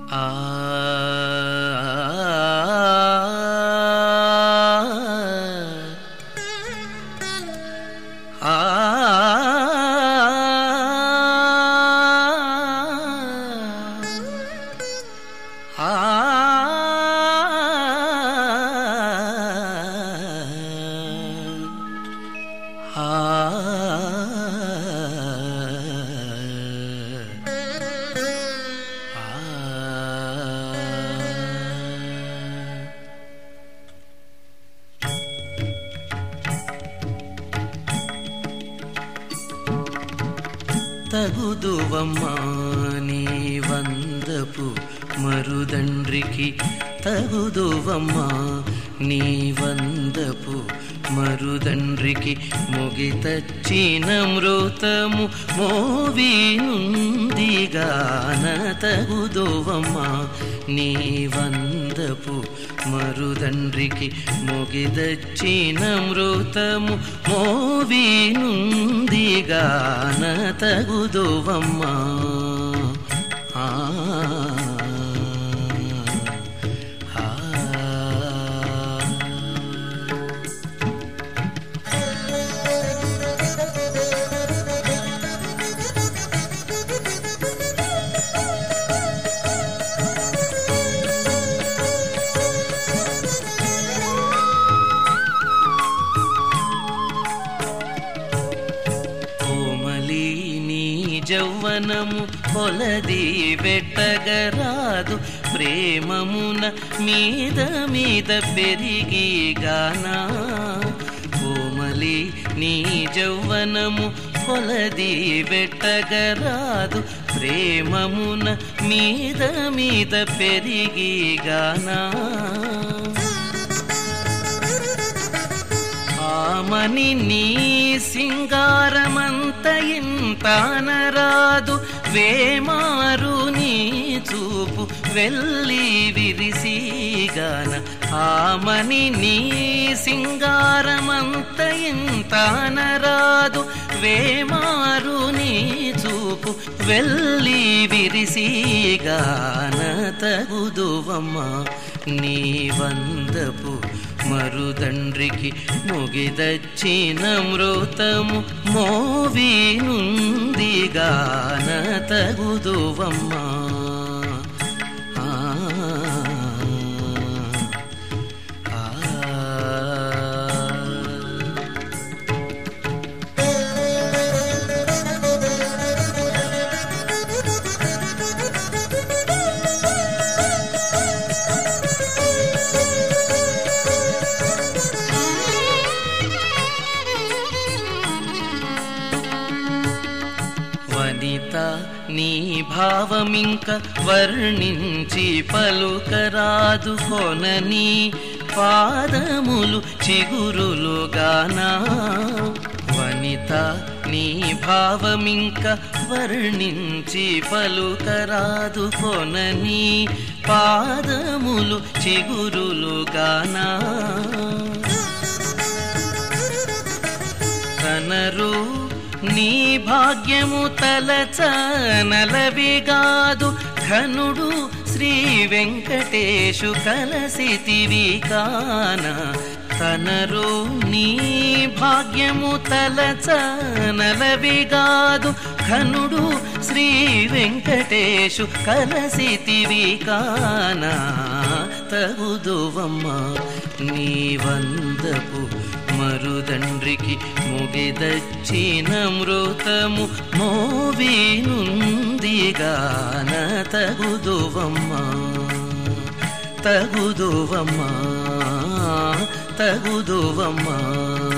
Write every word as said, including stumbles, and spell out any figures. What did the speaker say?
ఆ తగుదువమ్మా నీ వందపు మరుదండ్రికి తగుదువమ్మా నీ వందపు మరుదండ్రికి మొగితచ్చిన మృతము మోవినుందిగాన తగుదువమ్మా నీ వందపు మరుదండ్రికి మొగిదచ్చిన మృతము మోవినుందిగాన తగుదువమ్మా ఆ జౌవనము కొలది వెట్టగరాదు ప్రేమమున మీద మీద పెరిగి గానా కోమలి నీ జౌవనము కొలది వెట్టగరాదు ప్రేమమున మీద మీద పెరిగి గానా ఆమని నీ సింగారమంత ఇంతానరాదు వేమారు నీ చూపు వెళ్ళి విరిసిగాన ఆమని నీ సింగారమంత ఇంతానరాదు వేమారు నీ చూపు వెళ్ళి విరిసిగాన తగుదువమ్మా నీ వందపు మరుదండ్రికి మొగిదచ్చిన మృతము మోవినుందిగాన తగుదువమ్మా ఆ వనిత నీ భావమింక వర్ణించి పలుకరాదు కొనని పాదములు చిగురులుగానా వనిత నీ భావమింక వర్ణించి పలుకరాదు కొనని పాదములు చిగురులుగానా కనరు నీ భాగ్యము తలచనలవిగాదు ఘనుడు శ్రీ వెంకటేశు కలసితివి కాన కనరు నీ భాగ్యము తలచనలవిగాదు ఘనుడు శ్రీ వెంకటేశు కలసితివి కాన తగుదువమ్మా నీ వందపు మరుదండ్రికి మొగిదచ్చిన మృతము మోవినుందిగాన తగుదువమ్మా తగుదువమ్మా తగుదువమ్మా